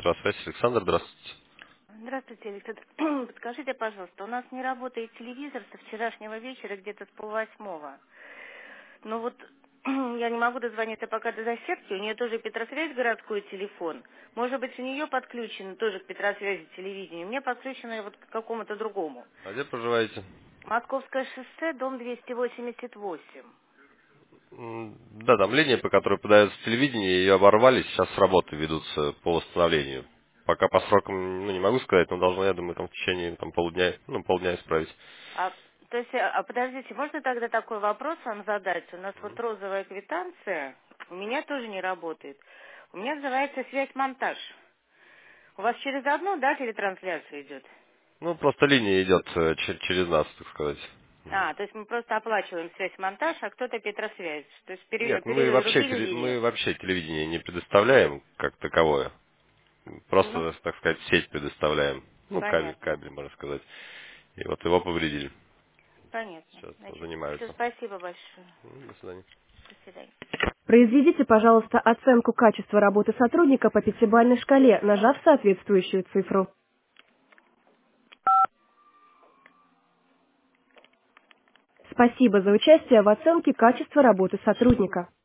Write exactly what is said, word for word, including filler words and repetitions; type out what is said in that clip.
Петросвязь, Александр, здравствуйте. Здравствуйте, Александр. Подскажите, пожалуйста, у нас не работает телевизор со вчерашнего вечера где-то с полвосьмого. Ну вот я не могу дозвониться пока до соседки, у нее тоже Петросвязь городской телефон. Может быть, у нее подключено тоже к Петросвязи телевидение, мне подключено вот к какому-то другому. А где проживаете? Московское шоссе, дом двести восемьдесят восемь. М, Да, там линия, по которой подается телевидение, ее оборвали, сейчас работы ведутся по восстановлению. Пока по срокам, ну, не могу сказать, но должны, я думаю, там в течение там, полудня, ну, полдня исправить. А, то есть, а а подождите, можно тогда такой вопрос вам задать? У нас вот розовая квитанция, у меня тоже не работает. У меня называется связь-монтаж. У вас через одну, да, телетрансляция идет? Ну, просто линия идет э, че- через нас, так сказать. А, то есть мы просто оплачиваем связь-монтаж, а кто-то Петросвязь. То есть пере- Нет, мы вообще, перерубили теле- линию. мы вообще телевидение не предоставляем как таковое. Ну, Просто, так сказать, сеть предоставляем. Ну, кабель, понятно. кабель, можно сказать. И вот его повредили. Понятно. Сейчас Значит, все, занимаются. спасибо большое. М, До свидания. До свидания. Произведите, пожалуйста, оценку качества работы сотрудника по пятибалльной шкале, нажав соответствующую цифру. Спасибо за участие в оценке качества работы сотрудника.